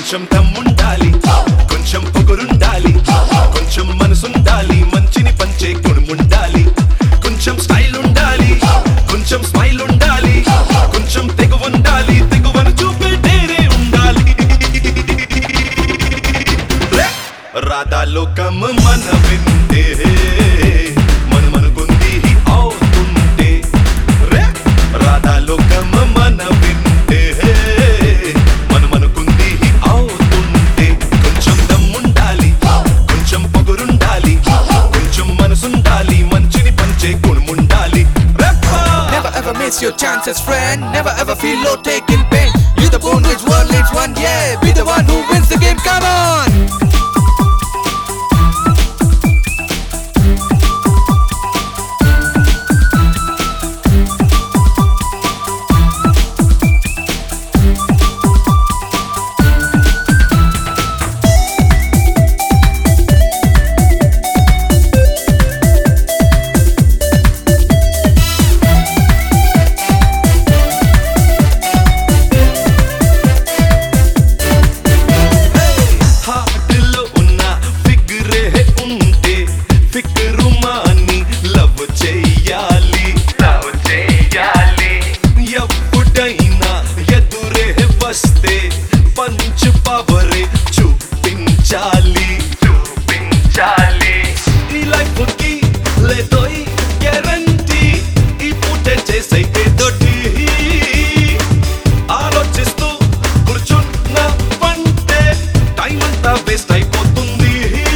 కొంచెం దమ్ముండాలి, కొంచెం పొగరుండాలి, కొంచెం మనసుండాలి, మంచిని పంచే గుణముండాలి, కొంచెం స్టైల్ ఉండాలి, కొంచెం స్మైల్ ఉండాలి, కొంచెం తెగువుండాలి, తెగువను చూపే డేరే ఉండాలి. రాధా లోకం మన వింటే మనమనుకుంది అవుతుంటే, రాధా లోకం మన వింటే మనమనుకుంది అవుతుంటే. కొంచెం దమ్ముండాలి, కొంచెం పొగరుండాలి, కొంచెం మనసుండాలి, మంచిని పంచే గుణముండాలి. Never ever miss your chances, friend. Never ever feel low, taking pain. You're the bone which world leads one, yeah. Be the one who wins the game, come on. హార్ట్లో ఉన్న ఫిగరే ఉంటే ఫికరు మాని లవ్ చెయ్యాలి, లవ్ చెయ్యాలి. ఎప్పుడైనా ఎదురే వస్తే పంచు పవరే చూపించాలి, చూపించాలి. ఈ లైఫ్ కి లేదో గ్యారంటీ, ఈ పూటే చేసే ఏదోటి ఆలోచిస్తూ కూర్చున్న పంటే టైం అంతా వేస్ట్ అయిపోతుంది.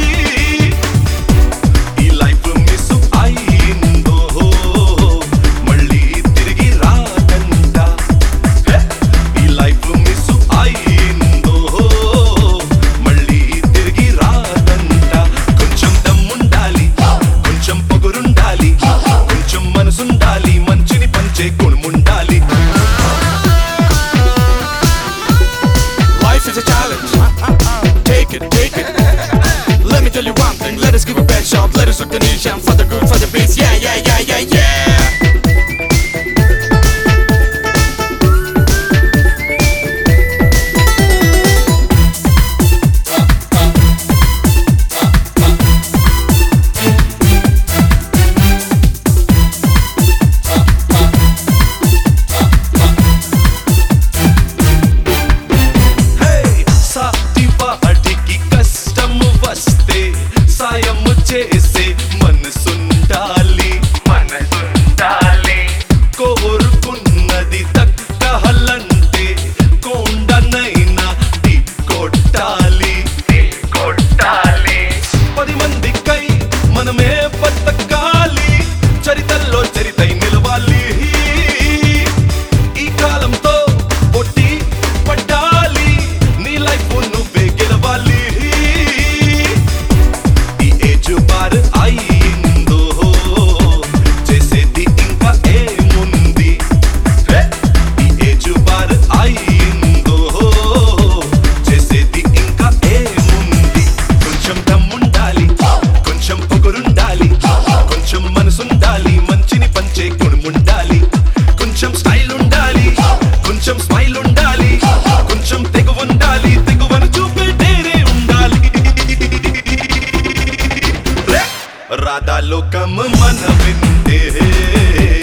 ఈ లైఫ్ మిస్ అయిందో మళ్ళీ తిరిగి రాదంట, ఈ లైఫ్ మిస్ అయిందో మళ్ళీ తిరిగి రాదంట. కొంచెం దమ్ముండాలి, కొంచెం పొగరుండాలి, కొంచెం మనసుండాలి, మంచిని పంచే గుణముండాలి. Life is a challenge. Take it, take it. Let me tell you one thing. Let us give a best shot. Let us rock the nation for the good, for the peace. Yeah, yeah, yeah, yeah, yeah. సాటి వాడికి కష్టం వస్తే సాయం చేసే మనసుండాలి, మనసుండాలి. కోరుకున్నది దక్కాలంటే కొండనైనా ఢీ కొట్టాలి, ఢీ కొట్టాలి. 10 మందికై మనమే బతకాలి, చరితల్లో చరితై నిలవాలి. ఈ కాలంతో పోటీ పడాలి, నీ లైఫ్ నువ్వే గెలవాలి. ఈ ఏజ్ బార్ అయిందో చేసేది ఇంకా ఏముంది, ఈ ఏజ్ బార్ అయిందో చేసేది ఇంకా ఏముంది. కొంచెం దమ్ముండాలి, కొంచెం పొగరుండాలి, కొంచెం మనసుండాలి, మంచిని పంచే గుణముండాలి, కొంచెం స్టైల్ ఉండాలి, కొంచెం స్మైల్ ఉండాలి, కొంచెం తెగువుండాలి, తెగువను చూపే డేరే ఉండాలి. రాధా లోకం మన వింటే